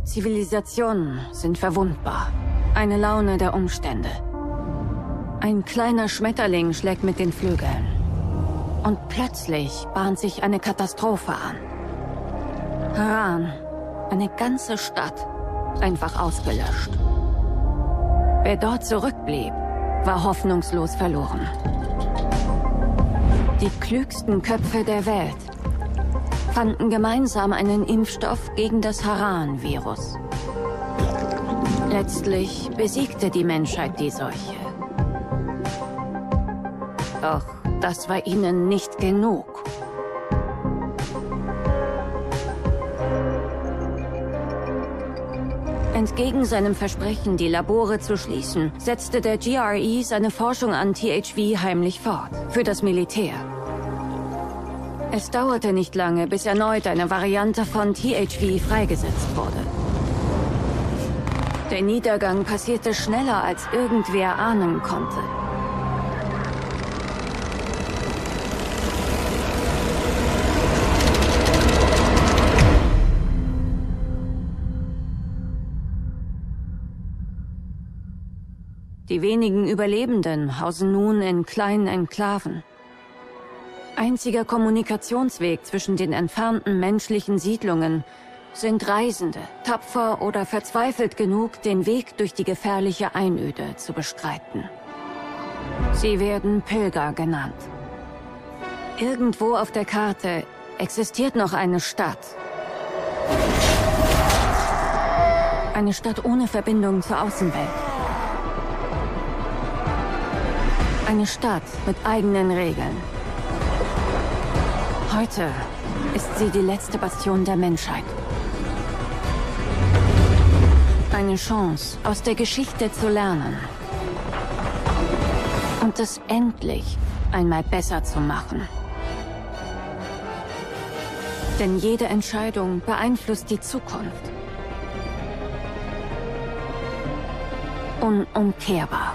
Zivilisationen sind verwundbar. Eine Laune der Umstände. Ein kleiner Schmetterling schlägt mit den Flügeln. Und plötzlich bahnt sich eine Katastrophe an. Haran, eine ganze Stadt, einfach ausgelöscht. Wer dort zurückblieb, war hoffnungslos verloren. Die klügsten Köpfe der Welt fanden gemeinsam einen Impfstoff gegen das Haran-Virus. Letztlich besiegte die Menschheit die Seuche. Doch das war ihnen nicht genug. Entgegen seinem Versprechen, die Labore zu schließen, setzte der GRE seine Forschung an THV heimlich fort, für das Militär. Es dauerte nicht lange, bis erneut eine Variante von THV freigesetzt wurde. Der Niedergang passierte schneller, als irgendwer ahnen konnte. Die wenigen Überlebenden hausen nun in kleinen Enklaven. Einziger Kommunikationsweg zwischen den entfernten menschlichen Siedlungen sind Reisende, tapfer oder verzweifelt genug, den Weg durch die gefährliche Einöde zu bestreiten. Sie werden Pilger genannt. Irgendwo auf der Karte existiert noch eine Stadt. Eine Stadt ohne Verbindung zur Außenwelt. Eine Stadt mit eigenen Regeln. Heute ist sie die letzte Bastion der Menschheit. Eine Chance, aus der Geschichte zu lernen. Und es endlich einmal besser zu machen. Denn jede Entscheidung beeinflusst die Zukunft. Unumkehrbar.